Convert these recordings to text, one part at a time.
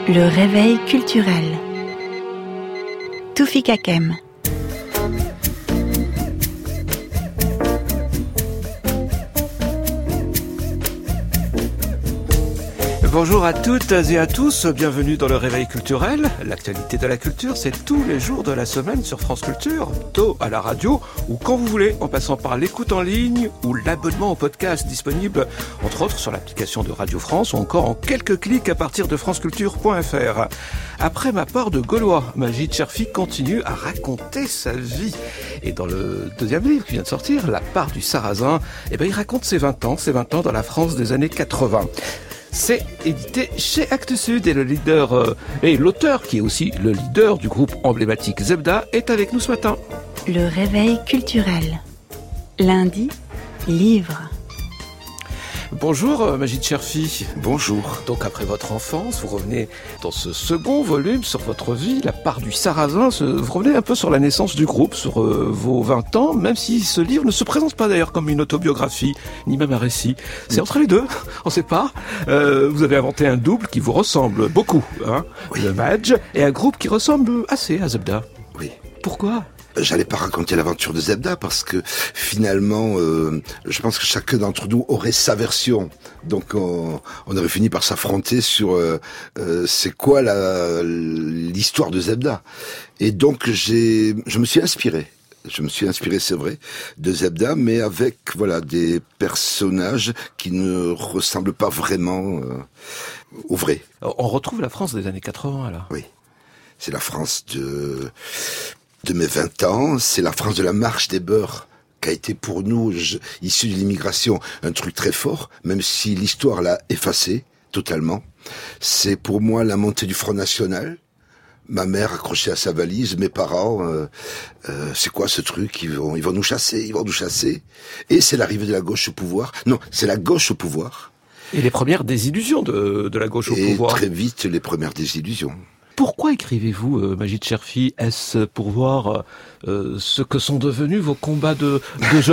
Le réveil culturel. Toufik Hakem. Bonjour à toutes et à tous, bienvenue dans le Réveil culturel. L'actualité de la culture, c'est tous les jours de la semaine sur France Culture, tôt à la radio ou quand vous voulez, en passant par l'écoute en ligne ou l'abonnement au podcast disponible entre autres sur l'application de Radio France ou encore en quelques clics à partir de franceculture.fr. Après ma part de Gaulois, Majid Cherfi continue à raconter sa vie. Et dans le deuxième livre qui vient de sortir, La part du Sarrasin, il raconte ses 20 ans dans la France des années 80. C'est édité chez Actes Sud et le leader et l'auteur, qui est aussi le leader du groupe emblématique Zebda, est avec nous ce matin. Le réveil culturel. Lundi, livre. Bonjour Majid Cherfi. Bonjour. Donc après votre enfance, vous revenez dans ce second volume sur votre vie, La part du Sarrasin. Vous revenez un peu sur la naissance du groupe, sur vos 20 ans, même si ce livre ne se présente pas d'ailleurs comme une autobiographie, ni même un récit. C'est entre les deux, on ne sait pas. Vous avez inventé un double qui vous ressemble beaucoup, oui. Le Madj, et un groupe qui ressemble assez à Zebda. Oui. Pourquoi ? J'allais pas raconter l'aventure de Zebda parce que finalement, je pense que chacun d'entre nous aurait sa version. Donc on aurait fini par s'affronter sur c'est quoi l'histoire de Zebda. Et donc je me suis inspiré, c'est vrai, de Zebda, mais avec des personnages qui ne ressemblent pas vraiment au vrai. On retrouve la France des années 80 là. Oui, c'est la France de mes 20 ans, c'est la France de la marche des beurs, qui a été pour nous, issus de l'immigration, un truc très fort, même si l'histoire l'a effacé totalement. C'est pour moi la montée du Front National, ma mère accrochée à sa valise, mes parents, c'est quoi ce truc, ils vont nous chasser. Et c'est l'arrivée de la gauche au pouvoir. Non, c'est la gauche au pouvoir. Et les premières désillusions de la gauche au pouvoir. Et très vite, les premières désillusions. Pourquoi écrivez-vous, Majid Cherfi ? Est-ce pour voir ce que sont devenus vos combats de jeunesse ?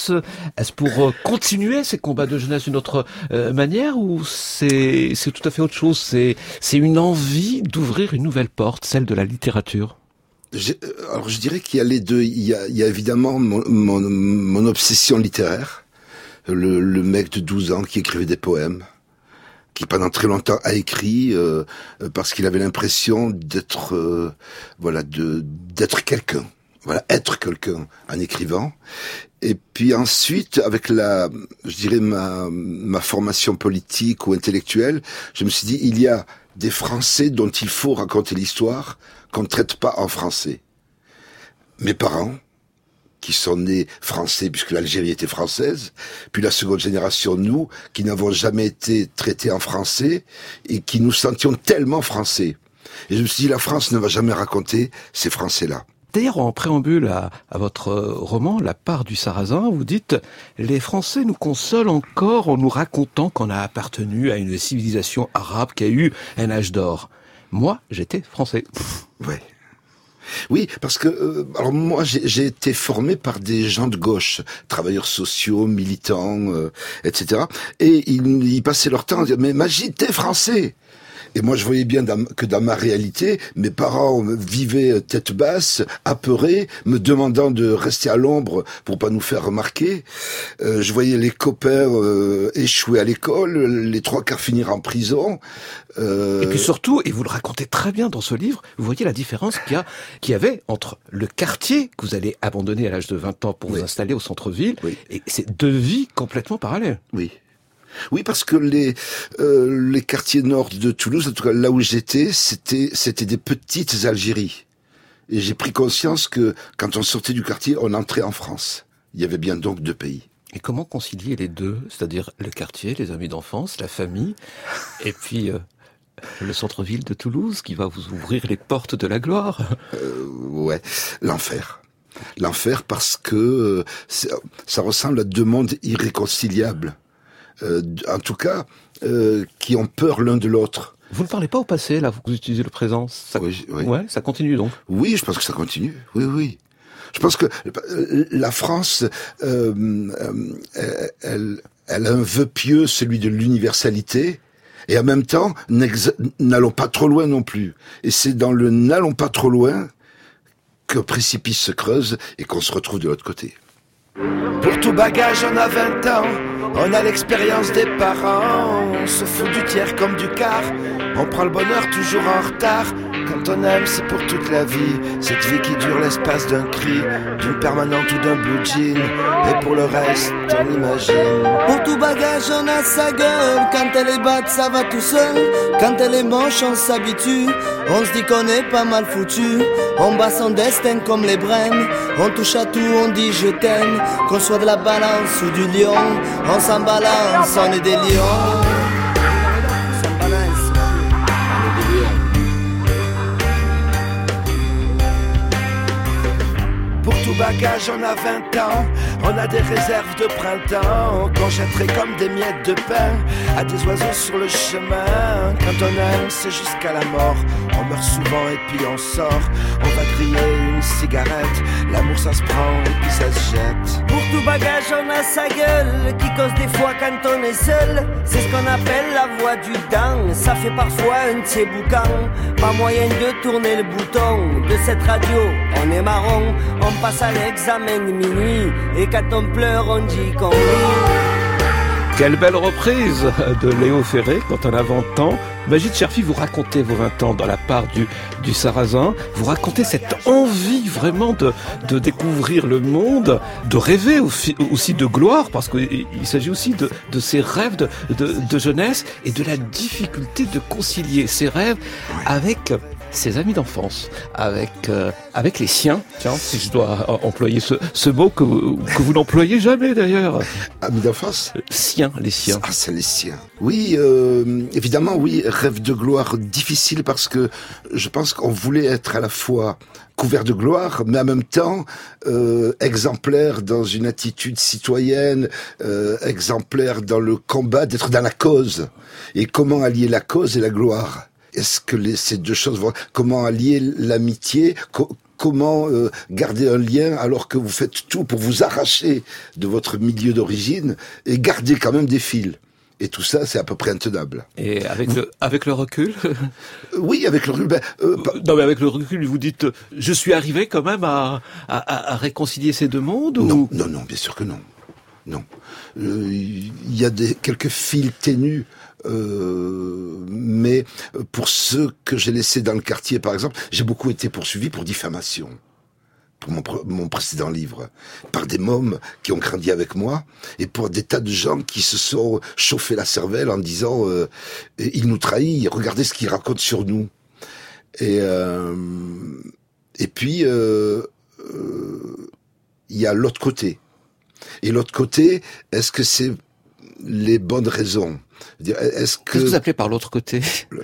Est-ce pour continuer ces combats de jeunesse d'une autre manière ? Ou c'est tout à fait autre chose ? C'est une envie d'ouvrir une nouvelle porte, celle de la littérature ? Alors je dirais qu'il y a les deux. Il y a évidemment mon obsession littéraire. Le mec de 12 ans qui écrivait des poèmes, qui pendant très longtemps a écrit parce qu'il avait l'impression d'être d'être quelqu'un, être quelqu'un en écrivant. Et puis ensuite, avec ma formation politique ou intellectuelle, je me suis dit, il y a des Français dont il faut raconter l'histoire qu'on ne traite pas en français. Mes parents, qui sont nés français puisque l'Algérie était française, puis la seconde génération, nous, qui n'avons jamais été traités en français et qui nous sentions tellement français. Et je me suis dit, la France ne va jamais raconter ces Français-là. D'ailleurs, en préambule à votre roman, La part du Sarrasin, vous dites « Les Français nous consolent encore en nous racontant qu'on a appartenu à une civilisation arabe qui a eu un âge d'or. Moi, j'étais français. » Ouais. Oui, parce que alors moi j'ai été formé par des gens de gauche, travailleurs sociaux, militants, etc. Et ils passaient leur temps à dire mais Majid, t'es français. Et moi, je voyais bien que dans ma réalité, mes parents vivaient tête basse, apeurés, me demandant de rester à l'ombre pour pas nous faire remarquer. Je voyais les copains échouer à l'école, les 3/4 finir en prison. Et puis surtout, et vous le racontez très bien dans ce livre, vous voyez la différence qu'il y avait entre le quartier que vous allez abandonner à l'âge de 20 ans pour vous installer au centre-ville, et ces deux vies complètement parallèles. Oui, parce que les quartiers nord de Toulouse, en tout cas là où j'étais, c'était des petites Algéries. Et j'ai pris conscience que quand on sortait du quartier, on entrait en France. Il y avait bien donc deux pays. Et comment concilier les deux ? C'est-à-dire le quartier, les amis d'enfance, la famille, et puis le centre-ville de Toulouse qui va vous ouvrir les portes de la gloire. L'enfer. L'enfer parce que ça ressemble à deux mondes irréconciliables. En tout cas, qui ont peur l'un de l'autre. Vous ne parlez pas au passé, là, vous utilisez le présent. Oui. Ouais, ça continue donc. Oui, je pense que ça continue. Oui. Je pense que la France, elle a un vœu pieux, celui de l'universalité, Et en même temps, n'allons pas trop loin non plus. Et c'est dans le n'allons pas trop loin que précipice se creuse et qu'on se retrouve de l'autre côté. Pour tout bagage, on a 20 ans, on a l'expérience des parents, on se fout du tiers comme du quart, on prend le bonheur toujours en retard. Quand on aime, c'est pour toute la vie, cette vie qui dure l'espace d'un cri, d'une permanente ou d'un blue jean, et pour le reste, on imagine. Pour tout bagage, on a sa gueule, quand elle est batte, ça va tout seul, quand elle est moche, on s'habitue, on se dit qu'on est pas mal foutu, on bat son destin comme les brèmes, on touche à tout, on dit je t'aime, qu'on soit de la balance ou du lion, on s'en balance, on est des lions. Pour tout bagage, on a 20 ans, on a des réserves de printemps, qu'on jetterait comme des miettes de pain à des oiseaux sur le chemin. Quand on aime, c'est jusqu'à la mort, on meurt souvent et puis on sort, on va griller une cigarette, l'amour ça se prend et puis ça se jette. Pour tout bagage, on a sa gueule, qui cause des fois quand on est seul, c'est ce qu'on appelle la voix du dent, ça fait parfois un de ces boucans, pas moyen de tourner le bouton de cette radio, on est marron, on passe à l'examen de minuit, et quand on pleure, on dit qu'on rit. Quelle belle reprise de Léo Ferré, quand on a 20 ans. Majid Cherfi, vous racontez vos 20 ans dans la part du Sarrasin. Vous racontez cette envie vraiment de découvrir le monde, de rêver aussi de gloire, parce qu'il s'agit aussi de ces rêves de jeunesse et de la difficulté de concilier ces rêves avec ses amis d'enfance, avec les siens. Tiens, si je dois employer ce mot que vous n'employez jamais d'ailleurs. Amis d'enfance ? Siens, les siens. Ah, c'est les siens. Oui, évidemment, oui, rêve de gloire difficile parce que je pense qu'on voulait être à la fois couvert de gloire, mais en même temps exemplaire dans une attitude citoyenne, exemplaire dans le combat, d'être dans la cause. Et comment allier la cause et la gloire ? Est-ce que ces deux choses vont... Comment allier l'amitié ? Comment garder un lien alors que vous faites tout pour vous arracher de votre milieu d'origine et garder quand même des fils ? Et tout ça, c'est à peu près intenable. Et avec le recul Oui, avec le recul. Non, mais avec le recul, vous dites, je suis arrivé quand même à réconcilier ces deux mondes ou... Non, bien sûr que non. Non. Il y a quelques fils ténus. Mais pour ceux que j'ai laissés dans le quartier, par exemple, j'ai beaucoup été poursuivi pour diffamation. Pour mon précédent livre, par des mômes qui ont grandi avec moi, et pour des tas de gens qui se sont chauffés la cervelle en disant il nous trahit, regardez ce qu'il raconte sur nous. Et puis il y a l'autre côté. Et l'autre côté, est-ce que c'est les bonnes raisons ? Qu'est-ce que vous appelez par l'autre côté ?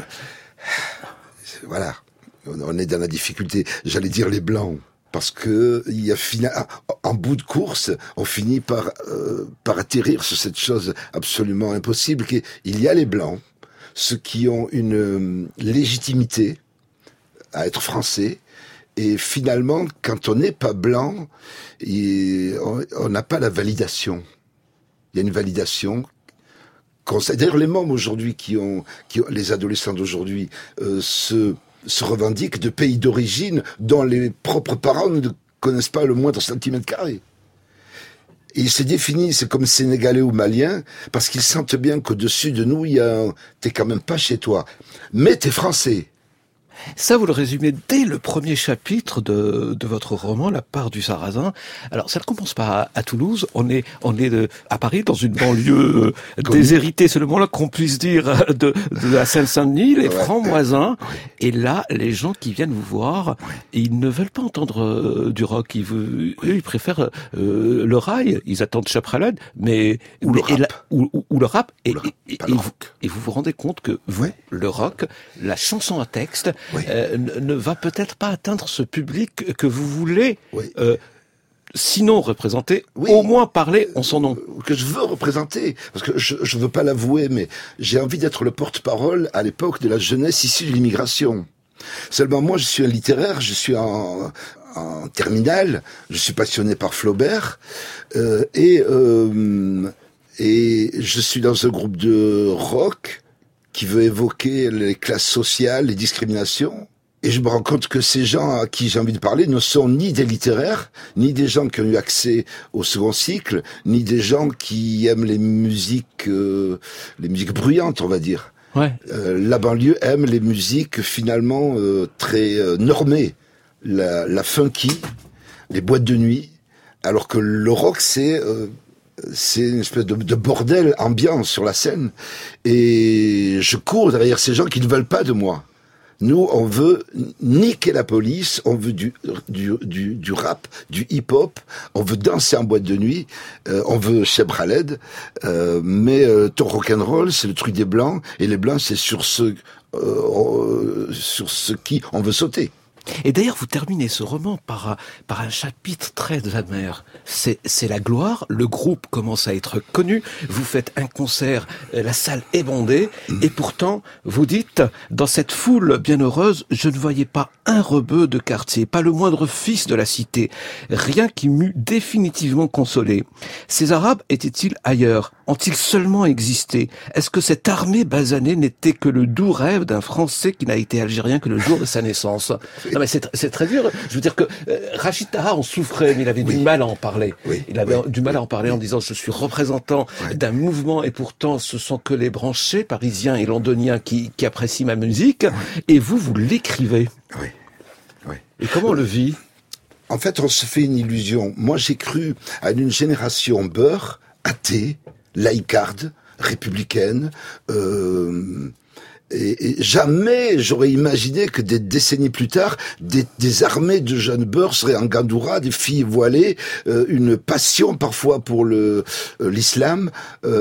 Voilà, on est dans la difficulté. J'allais dire les blancs. Parce que en bout de course, on finit par atterrir sur cette chose absolument impossible qu'il y a les blancs, ceux qui ont une légitimité à être français, et finalement, quand on n'est pas blanc, on n'a pas la validation. Il y a une validation. D'ailleurs, les mômes aujourd'hui les adolescents d'aujourd'hui se revendiquent de pays d'origine dont les propres parents ne connaissent pas le moindre centimètre carré. Et ils se définissent c'est comme Sénégalais ou Maliens parce qu'ils sentent bien qu'au-dessus de nous, t'es quand même pas chez toi, mais t'es français. Ça, vous le résumez dès le premier chapitre de votre roman, La part du Sarrasin. Alors, ça ne commence pas à Toulouse. On est à Paris, dans une banlieue déshéritée, c'est le moins là qu'on puisse dire, de la Seine-Saint-Denis, les Francs-Moisins. Et là, les gens qui viennent vous voir, ils ne veulent pas entendre du rock. Eux, ils préfèrent le rail. Ils attendent Chapralade, ou le rap. Et vous vous rendez compte que vous, le rock, la chanson à texte, ne va peut-être pas atteindre ce public que vous voulez, sinon représenter, au moins parler en son nom. Que je veux représenter, parce que je veux pas l'avouer, mais j'ai envie d'être le porte-parole à l'époque de la jeunesse issue de l'immigration. Seulement moi, je suis un littéraire, je suis en terminale, je suis passionné par Flaubert, et je suis dans un groupe de rock qui veut évoquer les classes sociales, les discriminations. Et je me rends compte que ces gens à qui j'ai envie de parler ne sont ni des littéraires, ni des gens qui ont eu accès au second cycle, ni des gens qui aiment les musiques bruyantes, on va dire. Ouais. La banlieue aime les musiques finalement très normées, la funky, les boîtes de nuit, alors que le rock c'est une espèce de bordel ambiant sur la scène. Et je cours derrière ces gens qui ne veulent pas de moi. Nous, on veut niquer la police, on veut du rap, du hip-hop, on veut danser en boîte de nuit, on veut Cheb Khaled, mais ton rock'n'roll, c'est le truc des Blancs, et les Blancs, c'est sur ce qui on veut sauter. Et d'ailleurs, vous terminez ce roman par un chapitre très amer. C'est la gloire, le groupe commence à être connu, vous faites un concert, la salle est bondée, et pourtant, vous dites, dans cette foule bienheureuse, je ne voyais pas un rebeu de quartier, pas le moindre fils de la cité, rien qui m'eût définitivement consolé. Ces Arabes étaient-ils ailleurs? Ont-ils seulement existé? Est-ce que cette armée basanée n'était que le doux rêve d'un Français qui n'a été algérien que le jour de sa naissance? Non mais c'est très dur. Je veux dire que Rachid Taha en souffrait, mais il avait du mal à en parler. Oui. Il avait du mal à en parler en disant je suis représentant d'un mouvement et pourtant ce sont que les branchés parisiens et londoniens qui apprécient ma musique. Et vous l'écrivez. Oui. Et comment on le vit? En fait, on se fait une illusion. Moi, j'ai cru à une génération beurre, athée, laïcarde, républicaine, et jamais j'aurais imaginé que des décennies plus tard, des armées de jeunes beurs seraient en gandoura, des filles voilées, une passion parfois pour l'islam,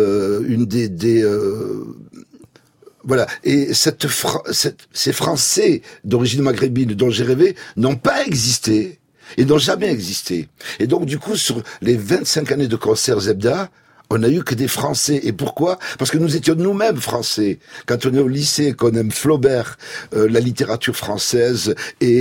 voilà. Et ces Français d'origine maghrébine dont j'ai rêvé n'ont pas existé et n'ont jamais existé. Et donc du coup, sur les 25 années de concert Zebda, on n'a eu que des Français. Et pourquoi? Parce que nous étions nous-mêmes Français. Quand on est au lycée, qu'on aime Flaubert, la littérature française et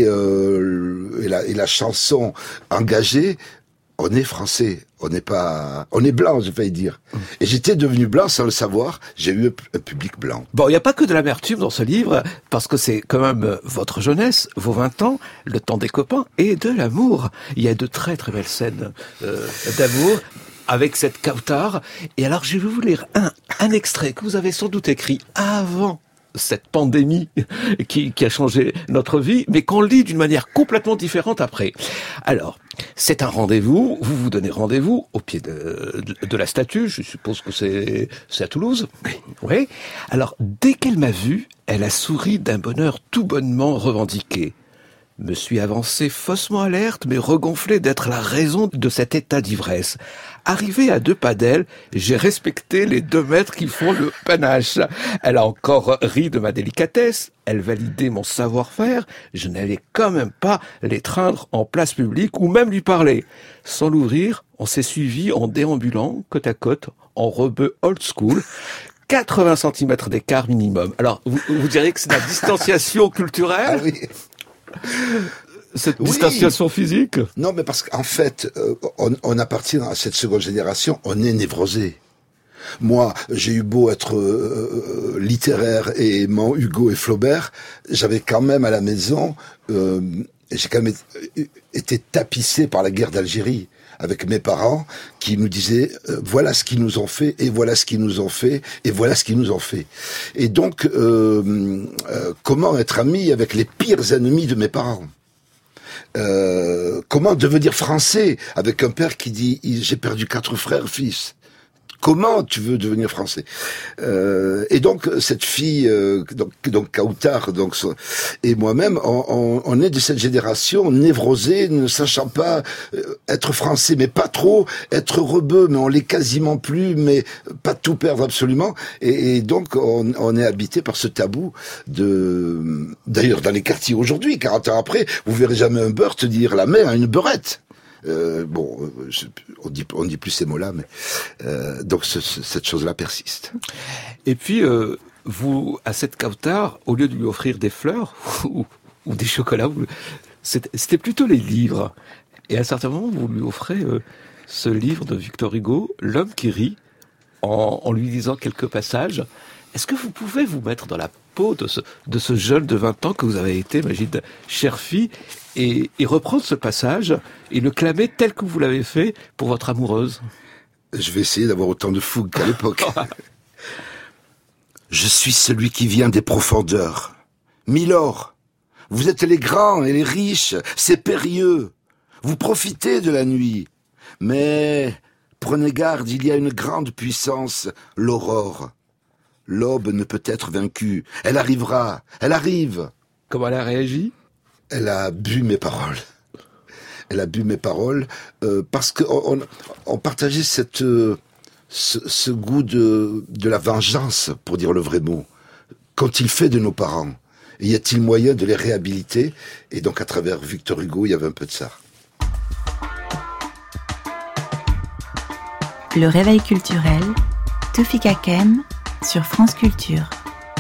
la chanson engagée, on est Français. On est blanc, j'ai failli dire. Et j'étais devenu blanc sans le savoir. J'ai eu un public blanc. Bon, il n'y a pas que de l'amertume dans ce livre, parce que c'est quand même votre jeunesse, vos 20 ans, le temps des copains et de l'amour. Il y a de très très belles scènes d'amour avec cette Kautar. Et alors, je vais vous lire un extrait que vous avez sans doute écrit avant cette pandémie qui a changé notre vie, mais qu'on lit d'une manière complètement différente après. Alors, c'est un rendez-vous, vous vous donnez rendez-vous au pied de la statue, je suppose que c'est à Toulouse. Oui. Alors, dès qu'elle m'a vu, elle a souri d'un bonheur tout bonnement revendiqué. Me suis avancé faussement alerte, mais regonflé d'être la raison de cet état d'ivresse. Arrivé à 2 pas d'elle, j'ai respecté les 2 mètres qui font le panache. Elle a encore ri de ma délicatesse, elle validait mon savoir-faire, je n'allais quand même pas l'étreindre en place publique ou même lui parler. Sans l'ouvrir, on s'est suivi en déambulant, côte à côte, en rebeu old school. 80 cm d'écart minimum. Alors, vous diriez que c'est la distanciation culturelle? Ah oui. Cette distanciation physique? Non, mais parce qu'en fait, on appartient à cette seconde génération, on est névrosé. Moi, j'ai eu beau être littéraire et aimant Hugo et Flaubert, j'avais quand même à la maison, j'ai quand même été tapissé par la guerre d'Algérie, avec mes parents qui nous disaient voilà ce qu'ils nous ont fait, et voilà ce qu'ils nous ont fait, et voilà ce qu'ils nous ont fait. Et donc, comment être ami avec les pires ennemis de mes parents? Comment devenir français avec un père qui dit j'ai perdu 4 frères, fils? Comment tu veux devenir français? Et donc cette fille, donc Kautar, et moi-même, on est de cette génération névrosée, ne sachant pas être français, mais pas trop, être rebeu, mais on l'est quasiment plus, mais pas tout perdre absolument. Et donc on est habité par ce tabou d'ailleurs dans les quartiers aujourd'hui, 40 ans après, vous verrez jamais un beurre te dire la main à une beurette. On dit plus ces mots-là, mais donc cette chose-là persiste. Et puis vous, à cette Kautar, au lieu de lui offrir des fleurs ou des chocolats, c'était plutôt les livres. Et à un certain moment, vous lui offrez ce livre de Victor Hugo, L'homme qui rit, en lui lisant quelques passages. Est-ce que vous pouvez vous mettre dans la peau de ce jeune de 20 ans que vous avez été, Majid Cherfi, et reprendre ce passage et le clamer tel que vous l'avez fait pour votre amoureuse? Je vais essayer d'avoir autant de fougue qu'à l'époque. Je suis celui qui vient des profondeurs. Milord, vous êtes les grands et les riches, c'est périlleux. Vous profitez de la nuit. Mais prenez garde, il y a une grande puissance, l'aurore. L'aube ne peut être vaincue. Elle arrivera, elle arrive. Comment elle a réagi? Elle a bu mes paroles. Elle a bu mes paroles parce que on partageait ce goût de la vengeance, pour dire le vrai mot. Qu'ont-ils fait de nos parents? Et y a-t-il moyen de les réhabiliter? Et donc à travers Victor Hugo, il y avait un peu de ça. Le réveil culturel, Toufik Hakem sur France Culture.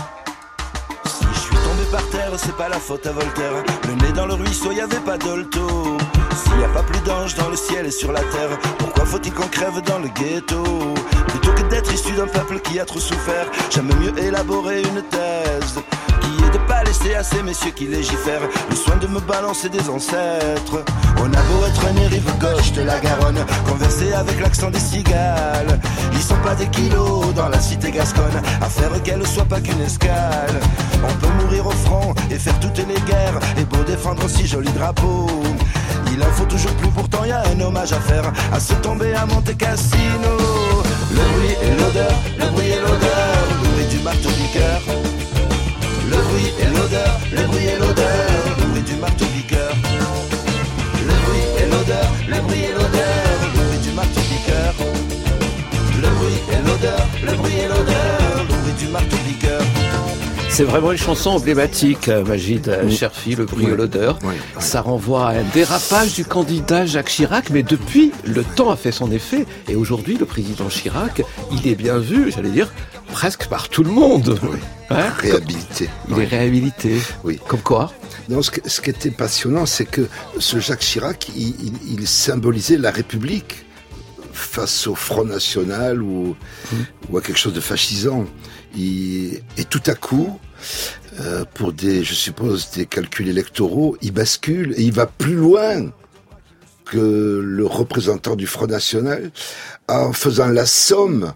Si je suis tombé par terre, c'est pas la faute à Voltaire. Le nez dans le ruisseau, y avait pas d'olto. S'il y a pas plus d'anges dans le ciel et sur la terre, pourquoi faut-il qu'on crève dans le ghetto? Plutôt que d'être issu d'un peuple qui a trop souffert, j'aime mieux élaborer une thèse qui est de pas laisser à ces messieurs qui légifèrent le soin de me balancer des ancêtres. On a beau être né rive gauche de la Garonne, converser avec l'accent des cigales, ils sont pas des kilos dans la cité gasconne, à faire qu'elle soit pas qu'une escale. On peut mourir au front et faire toutes les guerres, et beau défendre si joli drapeau, il en faut toujours plus, pourtant y a un hommage à faire à se tomber à Monte Cassino. Le bruit et l'odeur, le bruit et l'odeur, le bruit du marteau-piqueur. Le bruit et l'odeur, le bruit et l'odeur, le bruit du marteau-piqueur. Le bruit et l'odeur, le bruit et l'odeur, le bruit du marteau-piqueur. Le bruit et l'odeur, le bruit et l'odeur, le bruit du marteau-piqueur. C'est vraiment une chanson emblématique, Majid Cherfi, le bruit et l'odeur. Ça renvoie à un dérapage du candidat Jacques Chirac, mais depuis, le temps a fait son effet. Et aujourd'hui, le président Chirac, il est bien vu, j'allais dire, presque par tout le monde. Oui. Hein? Réhabilité. Il est réhabilité. Oui. Comme quoi? Non, ce qui était passionnant, c'est que ce Jacques Chirac, il symbolisait la République face au Front National ou à quelque chose de fascisant. Et tout à coup, pour je suppose, des calculs électoraux, il bascule et il va plus loin que le représentant du Front National en faisant la somme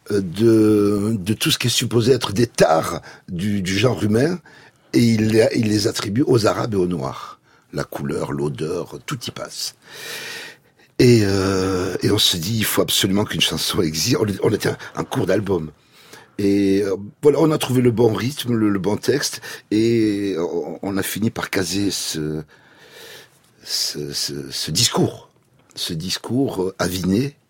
de tout ce qui est supposé être des tares du genre humain, et il les attribue aux Arabes et aux Noirs. La couleur, l'odeur, tout y passe. Et on se dit, il faut absolument qu'une chanson existe. On était en cours d'album. Et voilà, on a trouvé le bon rythme, le bon texte, et on a fini par caser ce discours aviné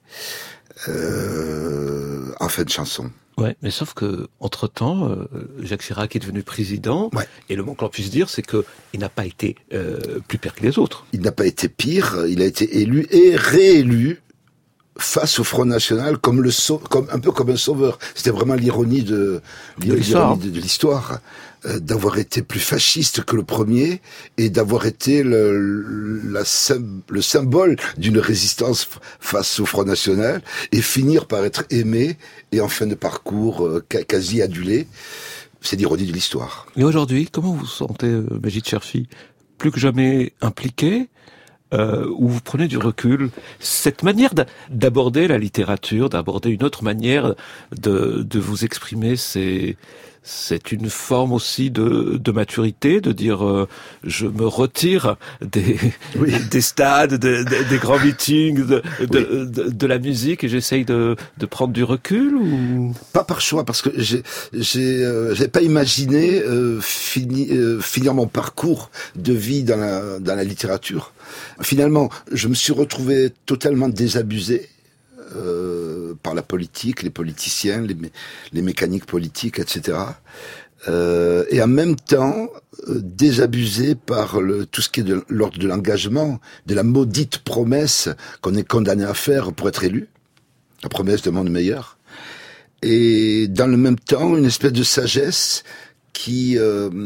en fin de chanson. Ouais, mais sauf que entre-temps, Jacques Chirac est devenu président, et le moins qu'on puisse dire, c'est que il n'a pas été plus pire que les autres. Il n'a pas été pire, il a été élu et réélu face au Front National comme un peu comme un sauveur. C'était vraiment l'ironie de l'histoire, d'avoir été plus fasciste que le premier et d'avoir été le symbole d'une résistance face au Front National et finir par être aimé et en fin de parcours quasi adulé. C'est l'ironie de l'histoire. Et aujourd'hui, comment vous vous sentez, Majid Cherfi? Plus que jamais impliqué? Où vous prenez du recul, cette manière d'aborder la littérature, d'aborder une autre manière de vous exprimer, c'est une forme aussi de maturité, de dire je me retire des stades, des grands meetings, de la musique, et j'essaye de prendre du recul, ou pas par choix, parce que j'ai pas imaginé finir mon parcours de vie dans la littérature. Finalement, je me suis retrouvé totalement désabusé par la politique, les politiciens, les mécaniques politiques, etc. Et en même temps, désabusé par tout ce qui est de l'ordre de l'engagement, de la maudite promesse qu'on est condamné à faire pour être élu, la promesse d'un monde meilleur. Et dans le même temps, une espèce de sagesse qui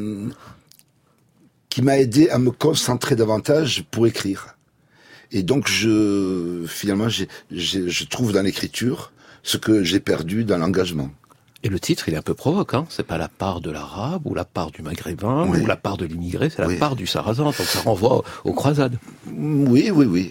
m'a aidé à me concentrer davantage pour écrire. Et donc finalement, je trouve dans l'écriture ce que j'ai perdu dans l'engagement. Et le titre, il est un peu provoquant. C'est pas la part de l'arabe, ou la part du maghrébin, ou la part de l'immigré, c'est la part du sarrasin. Donc ça renvoie aux croisades. Oui.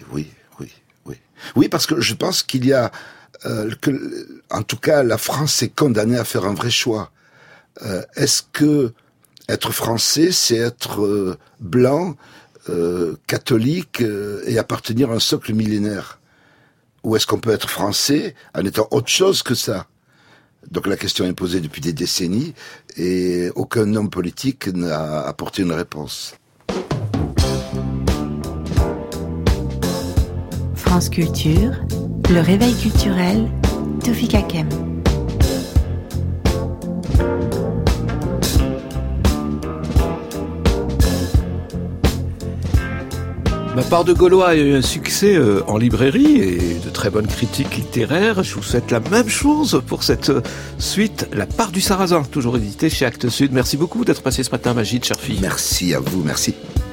Oui, parce que je pense qu'il y a, en tout cas, la France est condamnée à faire un vrai choix. Est-ce que être français, c'est être blanc, catholique et appartenir à un socle millénaire? Ou est-ce qu'on peut être français en étant autre chose que ça? Donc la question est posée depuis des décennies et aucun homme politique n'a apporté une réponse. France Culture, le réveil culturel, Taoufik Hakem. Ma part de Gaulois a eu un succès en librairie et de très bonnes critiques littéraires. Je vous souhaite la même chose pour cette suite, La part du sarrasin, toujours édité chez Actes Sud. Merci beaucoup d'être passé ce matin, Magid Cherfi. Merci à vous, merci.